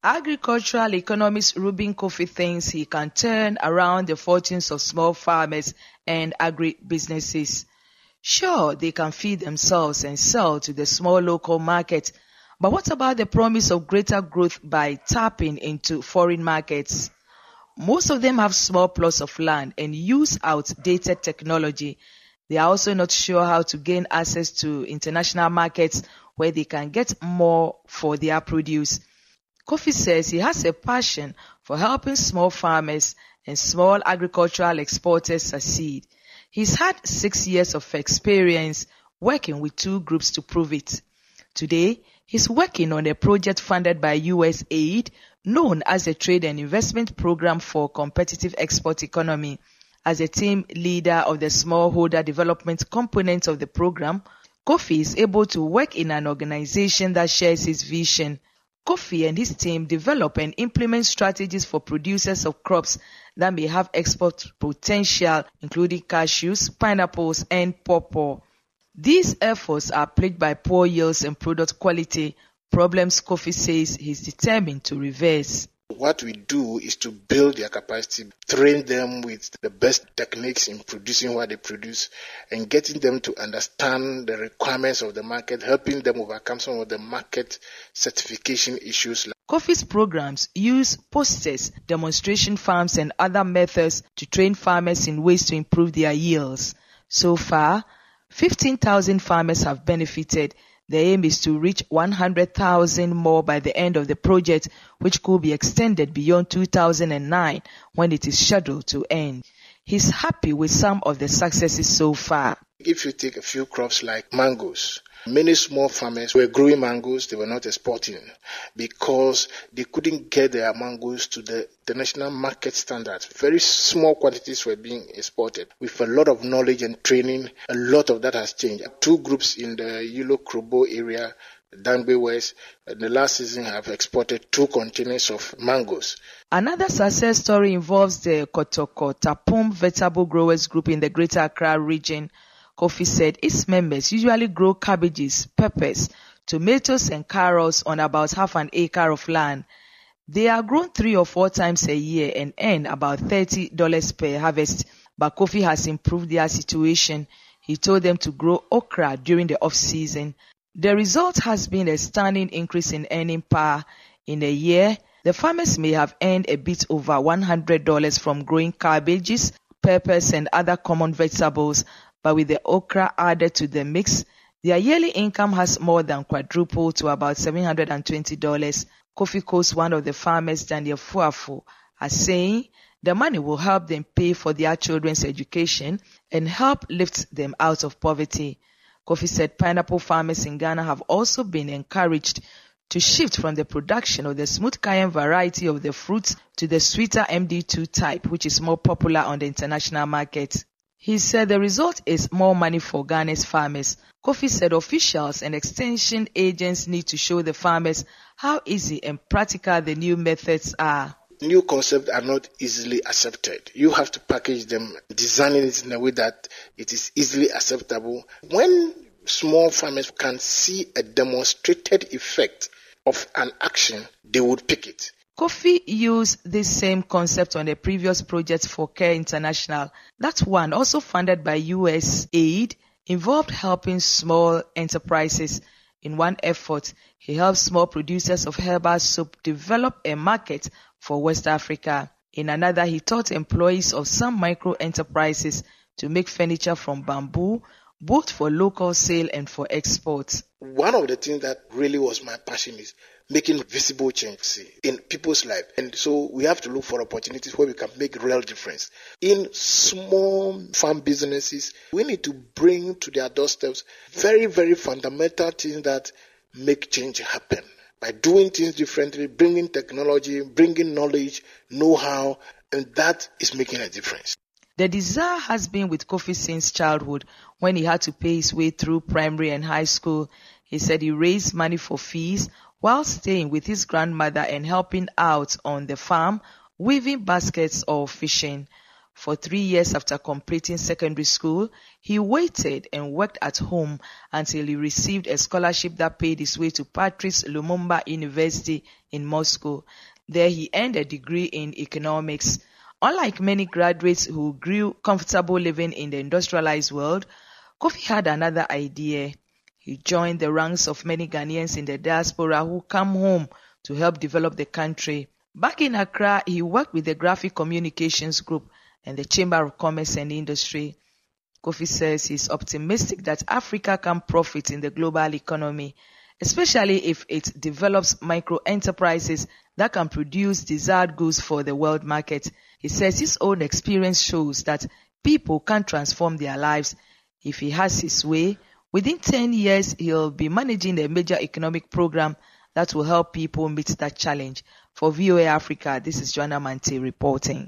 Agricultural economist Reuben Kofi thinks he can turn around the fortunes of small farmers and agri-businesses. Sure, they can feed themselves and sell to the small local market, but what about the promise of greater growth by tapping into foreign markets? Most of them have small plots of land and use outdated technology. They are also not sure how to gain access to international markets where they can get more for their produce. Kofi says he has a passion for helping small farmers and small agricultural exporters succeed. He's had 6 years of experience working with 2 groups to prove it. Today, he's working on a project funded by USAID known as the Trade and Investment Program for Competitive Export Economy. As a team leader of the smallholder development component of the program, Kofi is able to work in an organization that shares his vision. Kofi and his team develop and implement strategies for producers of crops that may have export potential, including cashews, pineapples, and pawpaw. These efforts are plagued by poor yields and product quality, problems Kofi says he's determined to reverse. What we do is to build their capacity, train them with the best techniques in producing what they produce, and getting them to understand the requirements of the market, helping them overcome some of the market certification issues. Kofi's programs use posters, demonstration farms, and other methods to train farmers in ways to improve their yields. So far, 15,000 farmers have benefited. The aim is to reach 100,000 more by the end of the project, which could be extended beyond 2009 when it is scheduled to end. He's happy with some of the successes so far. If you take a few crops like mangoes, many small farmers were growing mangoes, they were not exporting because they couldn't get their mangoes to the international market standards. Very small quantities were being exported. With a lot of knowledge and training, a lot of that has changed. 2 groups in the Yulo Krobo area, Dangbe West, in the last season have exported 2 containers of mangoes. Another success story involves the Kotoko Tapum Vegetable Growers Group in the Greater Accra region. Kofi said its members usually grow cabbages, peppers, tomatoes and carrots on about half an acre of land. They are grown 3 or 4 times a year and earn about $30 per harvest. But Kofi has improved their situation. He told them to grow okra during the off-season. The result has been a stunning increase in earning power. In a year, the farmers may have earned a bit over $100 from growing cabbages, peppers and other common vegetables. But with the okra added to the mix, their yearly income has more than quadrupled to about $720. Kofi quotes one of the farmers, Daniel Fuafu, as saying the money will help them pay for their children's education and help lift them out of poverty. Kofi said pineapple farmers in Ghana have also been encouraged to shift from the production of the smooth cayenne variety of the fruit to the sweeter MD2 type, which is more popular on the international market. He said the result is more money for Ghana's farmers. Kofi said officials and extension agents need to show the farmers how easy and practical the new methods are. New concepts are not easily accepted. You have to package them, designing it in a way that it is easily acceptable. When small farmers can see a demonstrated effect of an action, they would pick it. Kofi used this same concept on a previous project for Care International. That one, also funded by USAID, involved helping small enterprises. In one effort, he helped small producers of herbal soap develop a market for West Africa. In another, he taught employees of some micro enterprises to make furniture from bamboo, both for local sale and for export. One of the things that really was my passion is making visible change in people's life. And so we have to look for opportunities where we can make real difference. In small farm businesses, we need to bring to their doorsteps very, very fundamental things that make change happen. By doing things differently, bringing technology, bringing knowledge, know-how, and that is making a difference. The desire has been with Kofi since childhood, when he had to pay his way through primary and high school. He said he raised money for fees while staying with his grandmother and helping out on the farm, weaving baskets or fishing. For 3 years after completing secondary school, he waited and worked at home until he received a scholarship that paid his way to Patrice Lumumba University in Moscow. There he earned a degree in economics. Unlike many graduates who grew comfortable living in the industrialized world, Kofi had another idea. He joined the ranks of many Ghanaians in the diaspora who come home to help develop the country. Back in Accra, he worked with the Graphic Communications Group and the Chamber of Commerce and Industry. Kofi says he's optimistic that Africa can profit in the global economy, especially if it develops micro-enterprises that can produce desired goods for the world market. He says his own experience shows that people can transform their lives. If he has his way, within 10 years, he'll be managing a major economic program that will help people meet that challenge. For VOA Africa, this is Joanna Mante reporting.